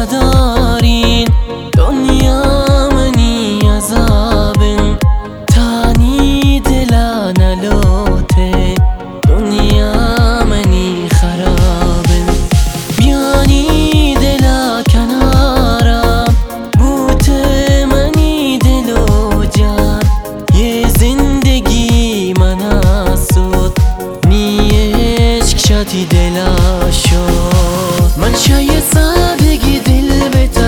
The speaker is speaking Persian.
ندارین دنیا منی عذابن تانی دلا نلوته دنیا منی خرابن بیانی دلا کنارم بوت منی دلو جان یه زندگی من اسود نی عشق شدی دلا شد من شای سادگی دل به